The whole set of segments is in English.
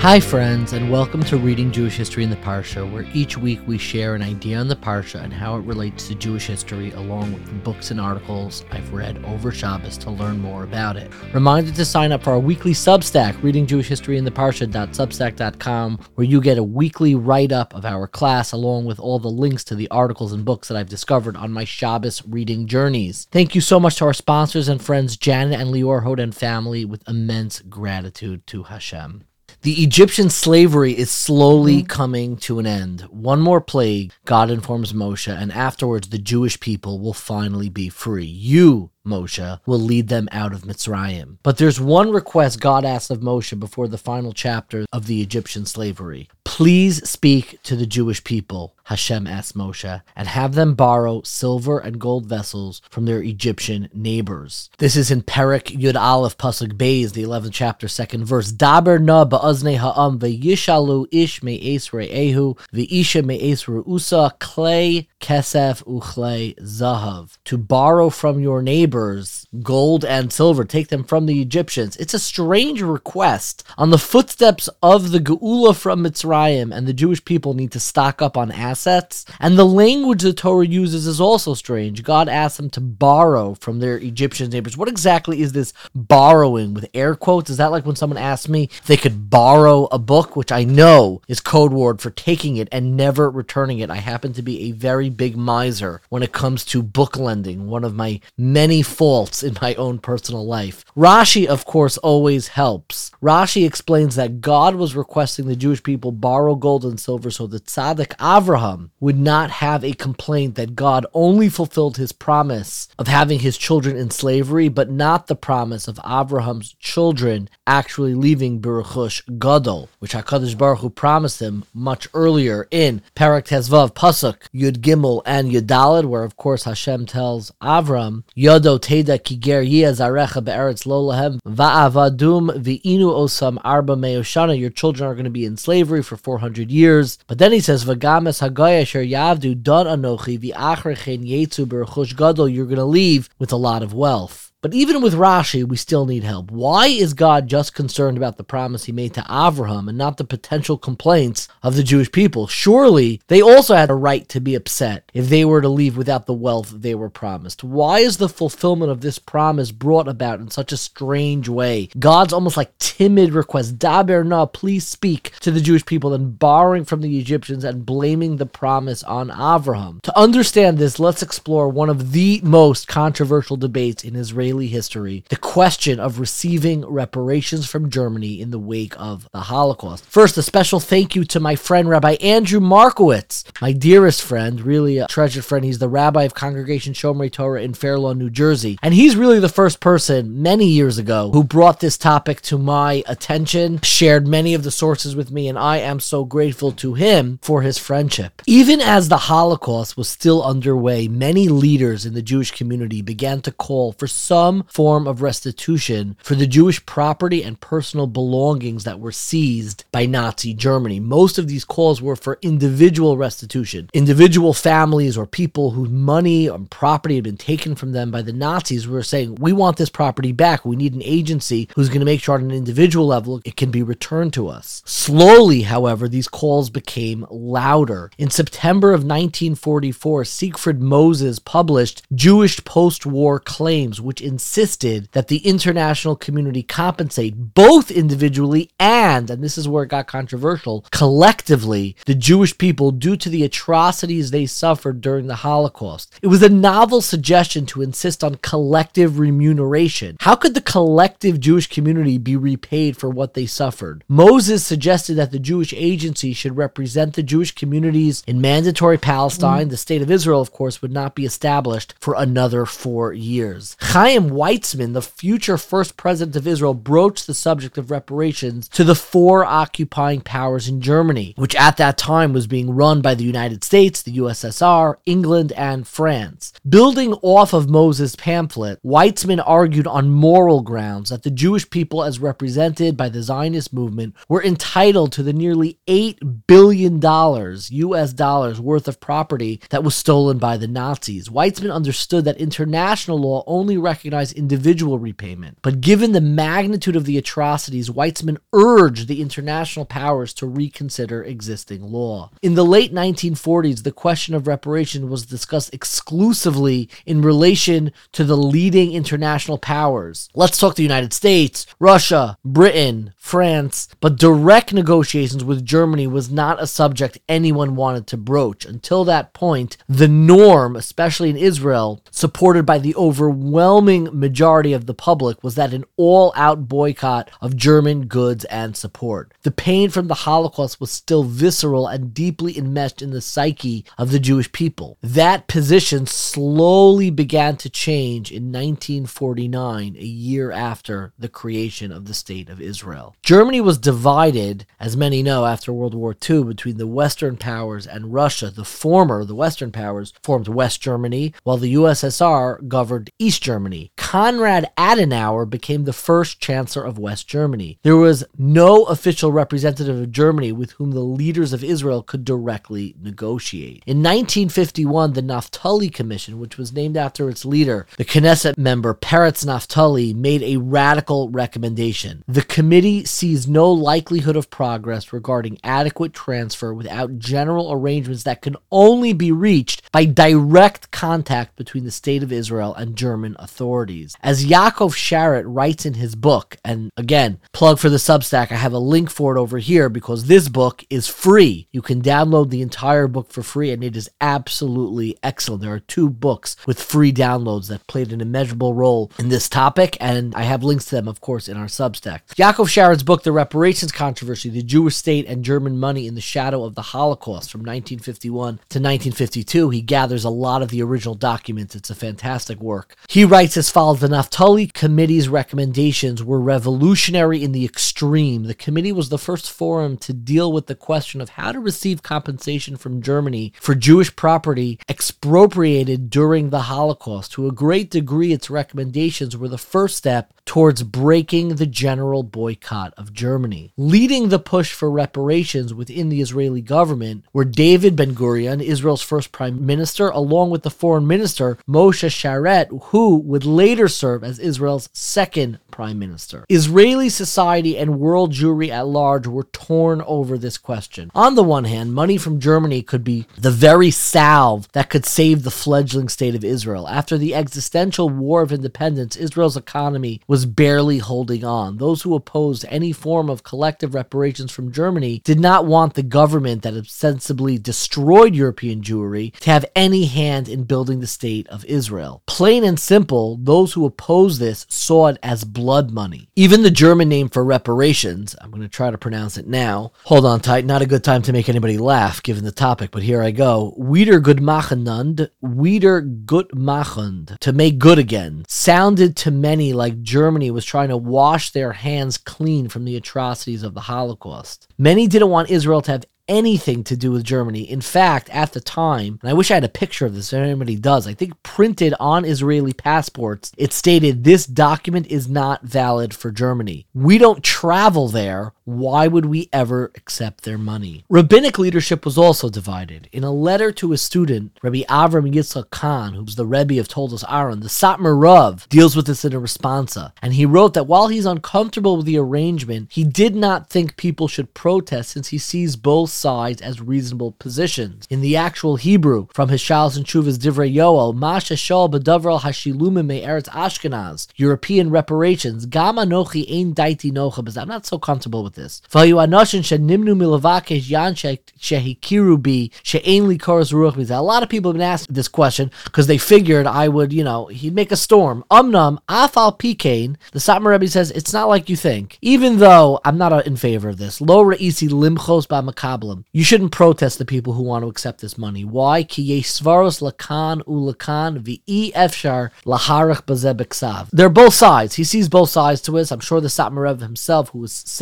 Hi friends, and welcome to Reading Jewish History in the Parsha, where each week we share an idea on the Parsha and how it relates to Jewish history, along with the books and articles I've read over Shabbos to learn more about it. Reminder to sign up for our weekly Substack, Reading Jewish History in the Parsha.substack.com, where you get a weekly write-up of our class, along with all the links to the articles and books that I've discovered on my Shabbos reading journeys. Thank you so much to our sponsors and friends, Janet and Lior Hoden family, with immense gratitude to Hashem. The Egyptian slavery is slowly coming to an end. One more plague, God informs Moshe, and afterwards the Jewish people will finally be free. You, Moshe, will lead them out of Mitzrayim. But there's one request God asks of Moshe before the final chapter of the Egyptian slavery. Please speak to the Jewish people, Hashem asks Moshe, and have them borrow silver and gold vessels from their Egyptian neighbors. This is in Perek Yud Aleph Pasuk Beis, the 11th chapter, 2nd verse. Daber na ba'aznei ha'am ve'yishalu ish me'es re'ehu ve'isha me'es re'usa klei kesef uchlei zahav. To borrow from your neighbors gold and silver, take them from the Egyptians. It's a strange request. On the footsteps of the Geula from Mitzrayim, and the Jewish people need to stock up on assets. And the language the Torah uses is also strange. God asks them to borrow from their Egyptian neighbors. What exactly is this borrowing with air quotes? Is that like when someone asks me if they could borrow a book, which I know is code word for taking it and never returning it? I happen to be a very big miser when it comes to book lending, one of my many faults in my own personal life. Rashi, of course, always helps. Rashi explains that God was requesting the Jewish people borrow gold and silver so that Tzaddik Avraham would not have a complaint that God only fulfilled his promise of having his children in slavery, but not the promise of Avraham's children actually leaving Berechush Gadol, which HaKadosh Baruch Hu promised him much earlier in Perek Tezvav Pasuk Yud Gimel and Yud Daled, where of course Hashem tells Avram, Yodo Teda Kiger Yia Zarecha Be'eretz Lo Lahem Va'avadum V'inu Osam Arba Me'oshana. Your children are going to be in slavery for 400 years. But then he says, V'games Hagaya Asher Yavdu Don Anochi V'achrechen Yetzu Berechush Gadol. You're going to leave with a lot of wealth. But even with Rashi, we still need help. Why is God just concerned about the promise he made to Avraham and not the potential complaints of the Jewish people? Surely they also had a right to be upset if they were to leave without the wealth they were promised. Why is the fulfillment of this promise brought about in such a strange way? God's almost like timid request, Daber na, please speak to the Jewish people, then borrowing from the Egyptians and blaming the promise on Avraham. To understand this, let's explore one of the most controversial debates in Israeli history, the question of receiving reparations from Germany in the wake of the Holocaust. First, a special thank you to my friend Rabbi Andrew Markowitz, my dearest friend, really a treasured friend. He's the rabbi of Congregation Shomrei Torah in Fair Lawn, New Jersey, and he's really the first person many years ago who brought this topic to my attention, shared many of the sources with me, and I am so grateful to him for his friendship. Even as the Holocaust was still underway, many leaders in the Jewish community began to call for some form of restitution for the Jewish property and personal belongings that were seized by Nazi Germany. Most of these calls were for individual restitution. Individual families or people whose money and property had been taken from them by the Nazis were saying, we want this property back. We need an agency who's going to make sure on an individual level it can be returned to us. Slowly, however, these calls became louder. In September of 1944, Siegfried Moses published Jewish post-war claims, which insisted that the international community compensate both individually and this is where it got controversial, collectively, the Jewish people due to the atrocities they suffered during the Holocaust. It was a novel suggestion to insist on collective remuneration. How could the collective Jewish community be repaid for what they suffered? Moses suggested that the Jewish agency should represent the Jewish communities in mandatory Palestine. The state of Israel, of course, would not be established for another 4 years. Chaim Weizmann, the future first president of Israel, broached the subject of reparations to the four occupying powers in Germany, which at that time was being run by the United States, the USSR, England, and France. Building off of Moses' pamphlet, Weizmann argued on moral grounds that the Jewish people, as represented by the Zionist movement, were entitled to the nearly $8 billion US dollars worth of property that was stolen by the Nazis. Weizmann understood that international law only recognized recognize individual repayment. But given the magnitude of the atrocities, Weizmann urged the international powers to reconsider existing law. In the late 1940s, the question of reparation was discussed exclusively in relation to the leading international powers. Let's talk the United States, Russia, Britain, France, but direct negotiations with Germany was not a subject anyone wanted to broach. Until that point, the norm, especially in Israel, supported by the overwhelming majority of the public, was that an all-out boycott of German goods and support. The pain from the Holocaust was still visceral and deeply enmeshed in the psyche of the Jewish people. That position slowly began to change in 1949, a year after the creation of the State of Israel. Germany was divided, as many know, after World War II between the Western powers and Russia. The Western powers, formed West Germany, while the USSR governed East Germany. Konrad Adenauer became the first Chancellor of West Germany. There was no official representative of Germany with whom the leaders of Israel could directly negotiate. In 1951, the Naftali Commission, which was named after its leader, the Knesset member Peretz Naftali, made a radical recommendation. The committee sees no likelihood of progress regarding adequate transfer without general arrangements that can only be reached by direct contact between the State of Israel and German authorities. As Yaakov Sharet writes in his book, and again, plug for the Substack, I have a link for it over here because this book is free. You can download the entire book for free and it is absolutely excellent. There are 2 books with free downloads that played an immeasurable role in this topic, and I have links to them, of course, in our Substack. Yaakov Sharet's book, The Reparations Controversy, The Jewish State and German Money in the Shadow of the Holocaust, from 1951 to 1952, he gathers a lot of the original documents. It's a fantastic work. He writes as follows: the Naftali Committee's recommendations were revolutionary in the extreme. The committee was the first forum to deal with the question of how to receive compensation from Germany for Jewish property expropriated during the Holocaust. To a great degree, its recommendations were the first step towards breaking the general boycott of Germany. Leading the push for reparations within the Israeli government were David Ben-Gurion, Israel's first prime minister, along with the foreign minister Moshe Sharet, who would later serve as Israel's second prime minister. Israeli society and world Jewry at large were torn over this question. On the one hand, money from Germany could be the very salve that could save the fledgling state of Israel. After the existential war of independence, Israel's economy was barely holding on. Those who opposed any form of collective reparations from Germany did not want the government that ostensibly destroyed European Jewry to have any hand in building the state of Israel. Plain and simple, those who opposed this saw it as blood money. Even the German name for reparations, I'm going to try to pronounce it now. Hold on tight, not a good time to make anybody laugh given the topic, but here I go. Wiedergutmachend, to make good again, sounded to many like Germany was trying to wash their hands clean from the atrocities of the Holocaust. Many didn't want Israel to have anything to do with Germany. In fact, at the time, and I wish I had a picture of this if anybody does, I think printed on Israeli passports, it stated, "This document is not valid for Germany. We don't travel there. Why would we ever accept their money?" Rabbinic leadership was also divided. In a letter to his student, Rabbi Avram Yitzchak Kahn, who's the Rebbe of Toldos Aaron, the Satmar Rav deals with this in a responsa, and he wrote that while he's uncomfortable with the arrangement, he did not think people should protest since he sees both sides as reasonable positions. In the actual Hebrew, from his Shalos and Shuvas Divrei Yoel, Masha Shol B'Davral Hashilumim Me'eretz Ashkenaz, European reparations, Gam Anochi Ein Daiti Nocha, because I'm not so comfortable with this. V'hayu anoshin shenimnu milavakesh yan shehikiru bi she'ein li koros ruach mizeh. A lot of people have been asked this question because they figured I would, he'd make a storm. Amnam afal pikein, the Satmar Rebbe says, it's not like you think. Even though I'm not in favor of this. Lo re'isi limchos ba'makabel. You shouldn't protest the people who want to accept this money. Why? Ki yesh svaros lakan ulakan v'i efshar laharach bazeh b'ksav. They're both sides. He sees both sides to this. I'm sure the Satmar Rebbe himself, who was saved on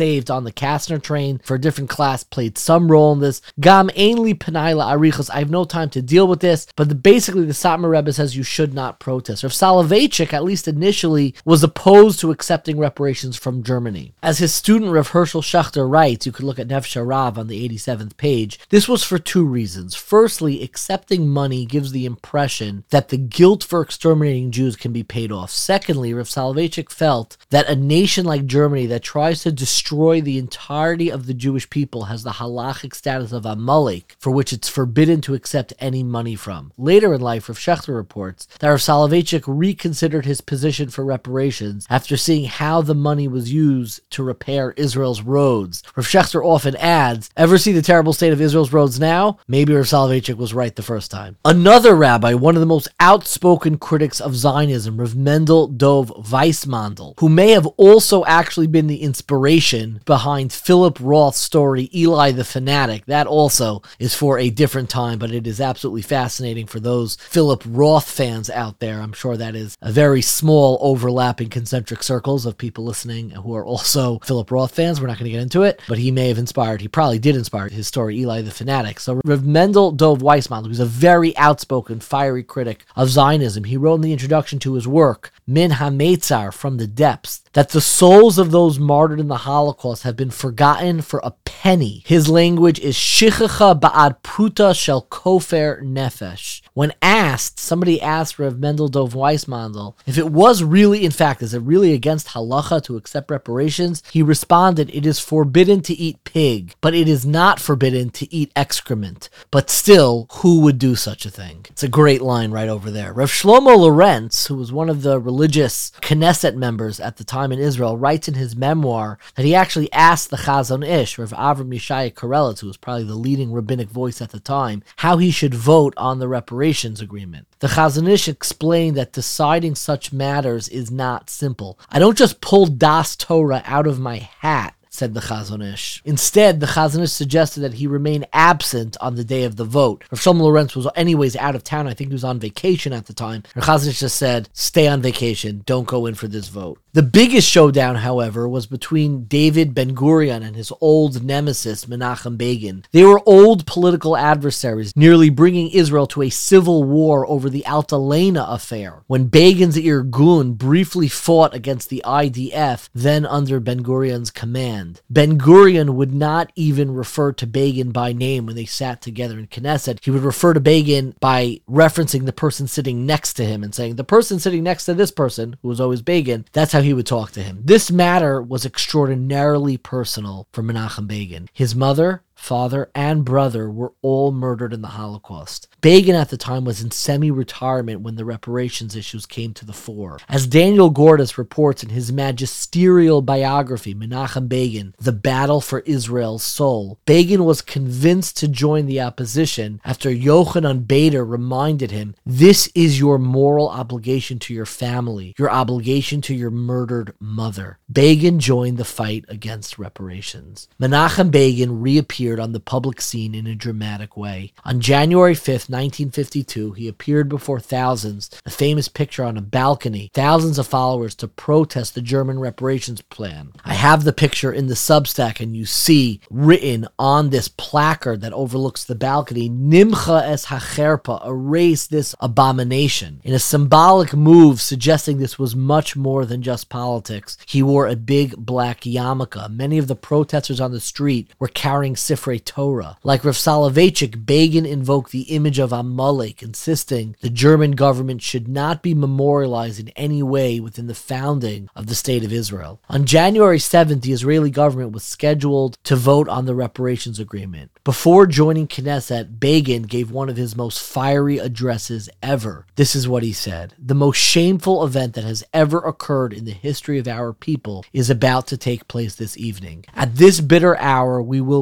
on the Kastner train for a different class played some role in this. Gam ainli Panaila Arichos. I have no time to deal with this, but basically the Satmar Rebbe says you should not protest. Rav Soloveitchik, at least initially, was opposed to accepting reparations from Germany. As his student Rav Herschel Schachter writes, you could look at Nefesh Rav on the 87th page, this was for two reasons. Firstly, accepting money gives the impression that the guilt for exterminating Jews can be paid off. Secondly, Rav Soloveitchik felt that a nation like Germany that tries to destroy the entirety of the Jewish people has the halachic status of Amalek, for which it's forbidden to accept any money from. Later in life, Rav Schachter reports that Rav Soloveitchik reconsidered his position for reparations after seeing how the money was used to repair Israel's roads. Rav Schachter often adds, ever see the terrible state of Israel's roads now? Maybe Rav Soloveitchik was right the first time. Another rabbi, one of the most outspoken critics of Zionism, Rav Mendel Dov Weissmandel, who may have also actually been the inspiration behind Philip Roth's story, Eli the Fanatic. That also is for a different time, but it is absolutely fascinating for those Philip Roth fans out there. I'm sure that is a very small overlapping concentric circles of people listening who are also Philip Roth fans. We're not going to get into it, but he probably did inspire his story, Eli the Fanatic. So Rav Mendel Dov Weissmandel, who's a very outspoken, fiery critic of Zionism, he wrote in the introduction to his work, Min HaMeitzar, From the Depths, that the souls of those martyred in the Holocaust have been forgotten for a penny. His language is Shichacha Ba'ad Pruta Shel Kofer Nefesh. When somebody asked Rav Mendel Dov Weissmandel if it was really, in fact, is it really against halacha to accept reparations? He responded, it is forbidden to eat pig, but it is not forbidden to eat excrement. But still, who would do such a thing? It's a great line right over there. Rav Shlomo Lorenz, who was one of the religious Knesset members at the time in Israel, writes in his memoir that he actually asked the Chazon Ish, Rav Avram Yeshaya Karelitz, who was probably the leading rabbinic voice at the time, how he should vote on the reparations agreement. The Chazon Ish explained that deciding such matters is not simple. I don't just pull Das Torah out of my hat, said the Chazon Ish. Instead, the Chazon Ish suggested that he remain absent on the day of the vote. Rav Shlomo Lorenz was anyways out of town. I think he was on vacation at the time. The Chazon Ish just said, stay on vacation, don't go in for this vote. The biggest showdown, however, was between David Ben-Gurion and his old nemesis, Menachem Begin. They were old political adversaries, nearly bringing Israel to a civil war over the Altalena affair, when Begin's Irgun briefly fought against the IDF, then under Ben-Gurion's command. Ben-Gurion would not even refer to Begin by name when they sat together in Knesset. He would refer to Begin by referencing the person sitting next to him and saying, the person sitting next to this person, who was always Begin, that's how he would talk to him. This matter was extraordinarily personal for Menachem Begin. His mother, father, and brother were all murdered in the Holocaust. Begin at the time was in semi-retirement when the reparations issues came to the fore. As Daniel Gordis reports in his magisterial biography, Menachem Begin, The Battle for Israel's Soul, Begin was convinced to join the opposition after Yochanan Bader reminded him, this is your moral obligation to your family, your obligation to your murdered mother. Begin joined the fight against reparations. Menachem Begin reappeared on the public scene in a dramatic way. On January 5th, 1952, he appeared before thousands, a famous picture on a balcony, thousands of followers to protest the German reparations plan. I have the picture in the Substack, and you see written on this placard that overlooks the balcony, Nimcha es hacherpa, erase this abomination. In a symbolic move suggesting this was much more than just politics, he wore a big black yarmulke. Many of the protesters on the street were carrying Sifrei Torah. Like Rav Soloveitchik, Begin invoked the image of Amalek, insisting the German government should not be memorialized in any way within the founding of the State of Israel. On January 7th, the Israeli government was scheduled to vote on the reparations agreement. Before joining Knesset, Begin gave one of his most fiery addresses ever. This is what he said: the most shameful event that has ever occurred in the history of our people is about to take place this evening. At this bitter hour, we will recall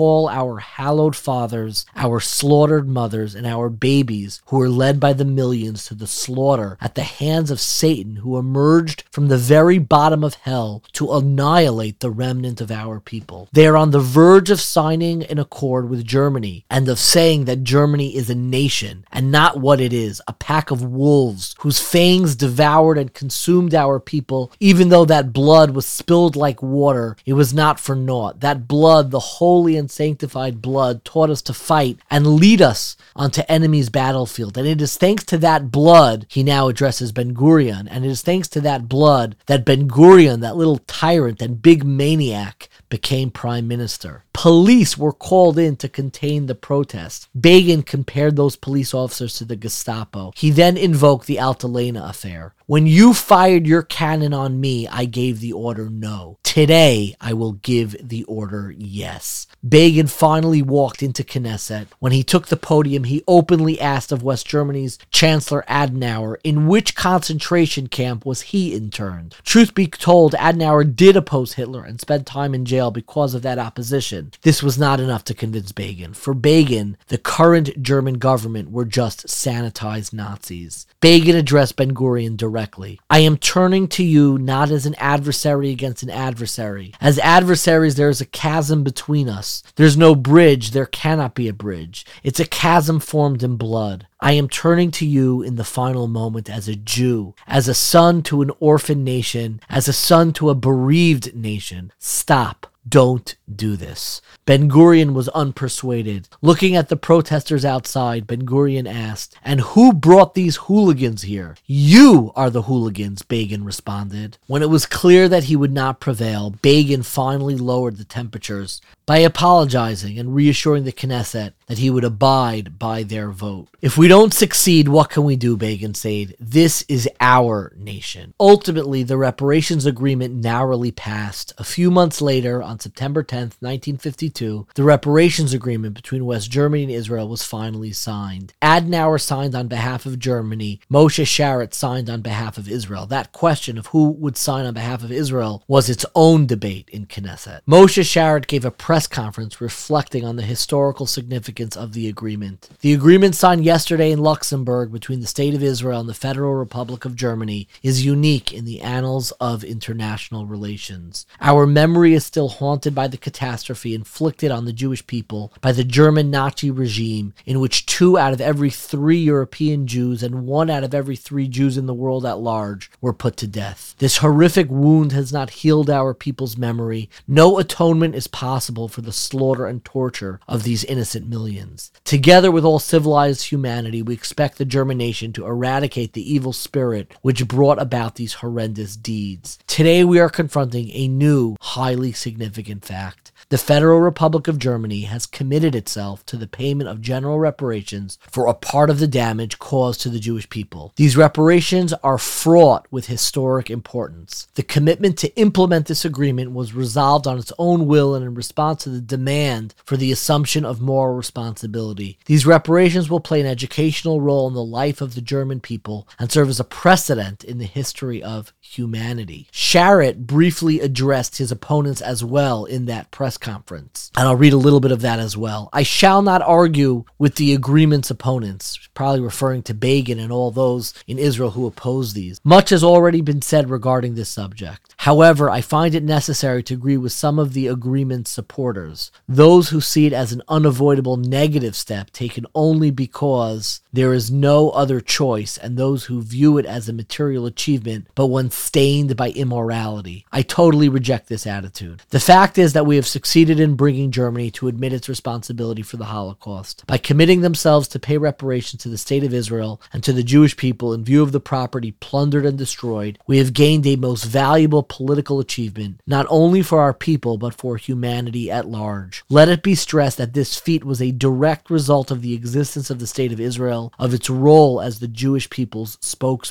recall our hallowed fathers, our slaughtered mothers, and our babies who were led by the millions to the slaughter at the hands of Satan, who emerged from the very bottom of hell to annihilate the remnant of our people. They are on the verge of signing an accord with Germany and of saying that Germany is a nation and not what it is, a pack of wolves whose fangs devoured and consumed our people. Even though that blood was spilled like water, it was not for naught. That blood, the holy and sanctified blood, taught us to fight and lead us onto enemy's battlefield. And it is thanks to that blood, he now addresses Ben-Gurion, and it is thanks to that blood that Ben-Gurion, that little tyrant and big maniac, became prime minister. Police were called in to contain the protests. Begin compared those police officers to the Gestapo. He then invoked the Altalena affair. When you fired your cannon on me, I gave the order no. Today, I will give the order yes. Begin finally walked into Knesset. When he took the podium, he openly asked of West Germany's Chancellor Adenauer in which concentration camp was he interned. Truth be told, Adenauer did oppose Hitler and spent time in jail because of that opposition. This was not enough to convince Begin. For Begin, the current German government were just sanitized Nazis. Begin addressed Ben-Gurion directly. I am turning to you not as an adversary against an adversary. As adversaries, there is a chasm between us. There's no bridge. There cannot be a bridge. It's a chasm formed in blood. I am turning to you in the final moment as a Jew, as a son to an orphan nation, as a son to a bereaved nation. Stop. Don't do this. Ben-Gurion was unpersuaded. Looking at the protesters outside, Ben-Gurion asked, and who brought these hooligans here? You are the hooligans, Begin responded. When it was clear that he would not prevail, Begin finally lowered the temperatures by apologizing and reassuring the Knesset that he would abide by their vote. If we don't succeed, what can we do, Begin said. This is our nation. Ultimately, the reparations agreement narrowly passed. A few months later, on September 10th, 1952, the reparations agreement between West Germany and Israel was finally signed. Adenauer signed on behalf of Germany. Moshe Sharett signed on behalf of Israel. That question of who would sign on behalf of Israel was its own debate in Knesset. Moshe Sharett gave a press conference reflecting on the historical significance of the agreement. The agreement signed yesterday in Luxembourg between the State of Israel and the Federal Republic of Germany is unique in the annals of international relations. Our memory is still haunted by the catastrophe inflicted on the Jewish people by the German Nazi regime, in which 2 out of every 3 European Jews and 1 out of every 3 Jews in the world at large were put to death. This horrific wound has not healed our people's memory. No atonement is possible for the slaughter and torture of these innocent millions. Together with all civilized humanity, we expect the German nation to eradicate the evil spirit which brought about these horrendous deeds. Today we are confronting a new, highly significant fact. The Federal Republic of Germany has committed itself to the payment of general reparations for a part of the damage caused to the Jewish people. These reparations are fraught with historic importance. The commitment to implement this agreement was resolved on its own will and in response to the demand for the assumption of moral responsibility. These reparations will play an educational role in the life of the German people and serve as a precedent in the history of humanity. Sharett briefly addressed his opponents as well in that press conference, and I'll read a little bit of that as well. I shall not argue with the agreement's opponents, probably referring to Begin and all those in Israel who oppose these. Much has already been said regarding this subject. However, I find it necessary to agree with some of the agreement's supporters, those who see it as an unavoidable negative step taken only because there is no other choice, and those who view it as a material achievement but one stained by immorality. I totally reject this attitude. The fact is that we have succeeded in bringing Germany to admit its responsibility for the Holocaust. By committing themselves to pay reparations to the State of Israel and to the Jewish people in view of the property plundered and destroyed, we have gained a most valuable political achievement, not only for our people but for humanity at large. Let it be stressed that this feat was a direct result of the existence of the State of Israel, of its role as the Jewish people's spokesman.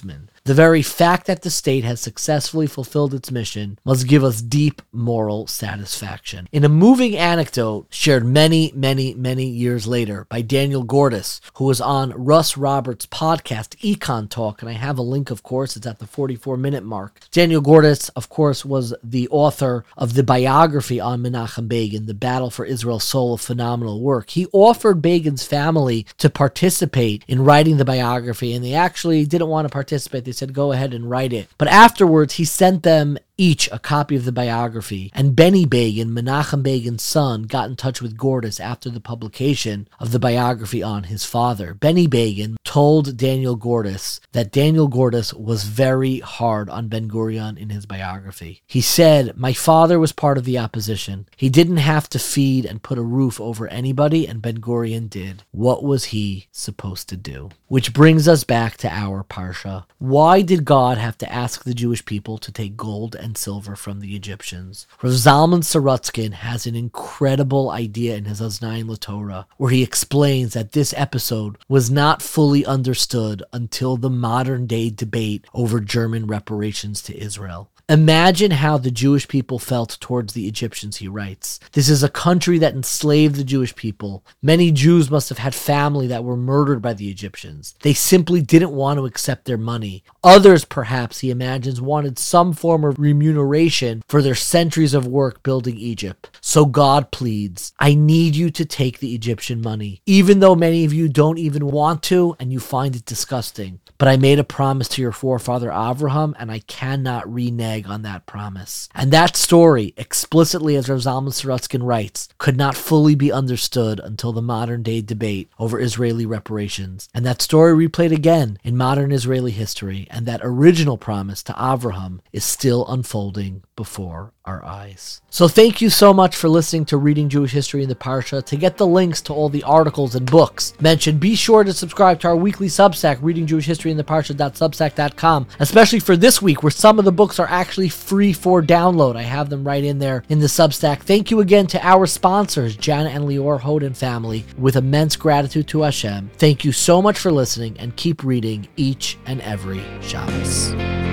The very fact that the state has successfully fulfilled its mission must give us deep moral satisfaction. In a moving anecdote shared many years later by Daniel Gordis, who was on Russ Roberts' podcast, Econ Talk, and I have a link, of course, it's at the 44-minute mark. Daniel Gordis, of course, was the author of the biography on Menachem Begin, The Battle for Israel's Soul, a phenomenal work. He offered Begin's family to participate in writing the biography, and they actually didn't want to participate. They said, go ahead and write it. But afterwards, he sent them each a copy of the biography, and Benny Begin, Menachem Begin's son, got in touch with Gordis after the publication of the biography on his father. Benny Begin told Daniel Gordis that Daniel Gordis was very hard on Ben-Gurion in his biography. He said, my father was part of the opposition. He didn't have to feed and put a roof over anybody, and Ben-Gurion did. What was he supposed to do? Which brings us back to our Parsha. Why did God have to ask the Jewish people to take gold and silver from the Egyptians? Rav Zalman Sorotzkin has an incredible idea in his Oznaim LaTorah, where he explains that this episode was not fully understood until the modern day debate over German reparations to Israel. Imagine how the Jewish people felt towards the Egyptians, he writes. This is a country that enslaved the Jewish people. Many Jews must have had family that were murdered by the Egyptians. They simply didn't want to accept their money. Others, perhaps, he imagines, wanted some form of remuneration for their centuries of work building Egypt. So God pleads, I need you to take the Egyptian money, even though many of you don't even want to and you find it disgusting. But I made a promise to your forefather Avraham, and I cannot renege on that promise. And that story, explicitly as Rav Zalman Sorotzkin writes, could not fully be understood until the modern day debate over Israeli reparations. And that story replayed again in modern Israeli history, and that original promise to Avraham is still unfolding before our eyes. So thank you so much for listening to Reading Jewish History in the Parsha. To get the links to all the articles and books mentioned, be sure to subscribe to our weekly Substack, Reading Jewish History in the Parsha.substack.com, especially for this week, where some of the books are actually free for download. I have them right in there in the Substack. Thank you again to our sponsors, Jana and Lior Hoden family, with immense gratitude to Hashem. Thank you so much for listening, and keep reading each and every Shabbos.